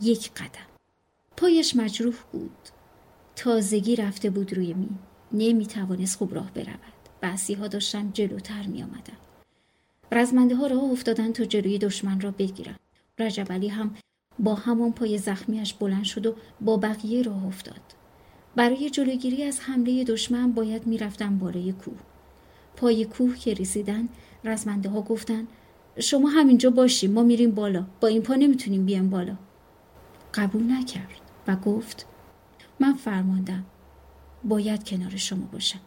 1 قدم. پایش مجروح بود. تازگی رفته بود روی مین. نمیتوانست خوب راه برود. بعضی‌ها داشتن جلوتر می آمدن. رزمنده ها راه افتادن تا جلوی دشمن را بگیرن. رجب علی هم با همان پای زخمیش بلند شد و با بقیه راه افتاد. برای جلوگیری از حمله دشمن باید می رفتن بالای کوه. پای کوه که رسیدن رزمنده ها گفتن شما همینجا باشیم، ما میریم بالا، با این پا نمیتونیم بیام بالا. قبول نکرد و گفت من فرماندم، باید کنار شما باشم.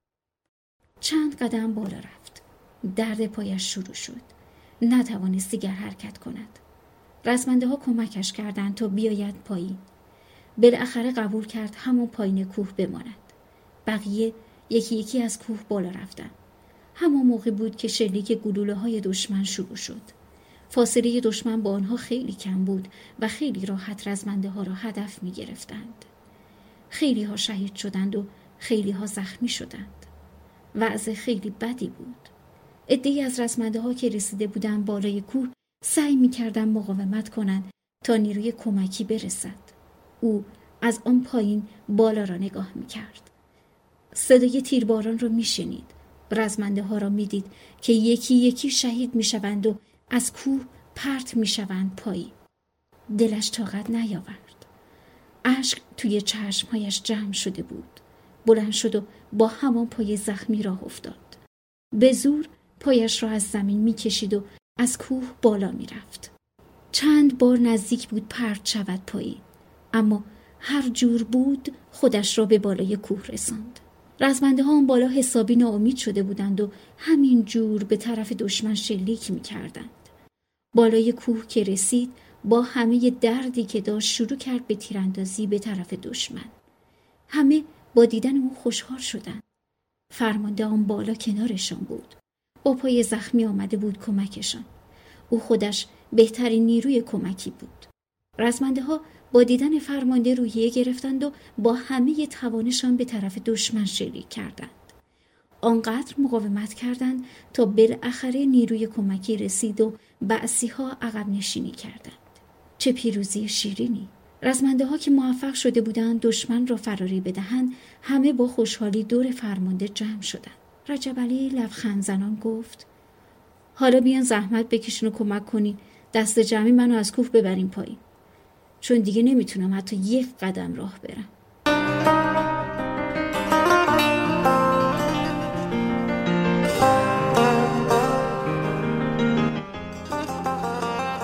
چند قدم بالا رفت. درد پایش شروع شد. نتوانست دیگر حرکت کند. رزمنده ها کمکش کردند تا بیاید پایین. بالاخره قبول کرد همون پایین کوه بماند. بقیه یکی یکی از کوه بالا رفتند. همون موقع بود که شلیک گلوله های دشمن شروع شد. فاصله دشمن با آنها خیلی کم بود و خیلی راحت رزمنده ها را هدف می گرفتند. خیلی ها شهید شدند و خیلی ها زخمی شدند. وضع خیلی بدی بود. عده‌ای از رزمنده ها که رسیده بودند بالای کوه سعی می کردند مقاومت کنند تا نیروی کمکی برسد. او از آن پایین بالا را نگاه می کرد. صدای تیرباران را می شنید. رزمنده ها را می دید که یکی یکی شهید می شوند و از کوه پرت می شوند پایین. دلش طاقت نیاورد. اشک توی چشمهایش جمع شده بود. بلند شد و با همان پای زخمی راه افتاد. به زور پایش را از زمین می کشید و از کوه بالا می رفت. چند بار نزدیک بود پرت شود پایین، اما هر جور بود خودش را به بالای کوه رساند. رزمنده ها اون بالا حسابی ناامید شده بودند و همین جور به طرف دشمن شلیک می کردند. بالای کوه که رسید با همه دردی که داشت شروع کرد به تیراندازی به طرف دشمن. همه با دیدن او خوشحال شدند. فرمانده آن بالا کنارشان بود. با پای زخمی آمده بود کمکشان. او خودش بهترین نیروی کمکی بود. رزمنده ها با دیدن فرمانده روحیه گرفتند و با همه توانشان به طرف دشمن شلیک کردند. آنقدر مقاومت کردند تا بالاخره نیروی کمکی رسید و بعضی‌ها عقب نشینی کردند. چه پیروزی شیرینی! رزمنده ها که موفق شده بودند دشمن را فراری بدهند، همه با خوشحالی دور فرمانده جمع شدند. رجب علی لبخند زنان گفت حالا بیان زحمت بکشین و کمک کنین دست جمعی منو از کوه ببرین پایین، چون دیگه نمیتونم حتی 1 قدم راه برم.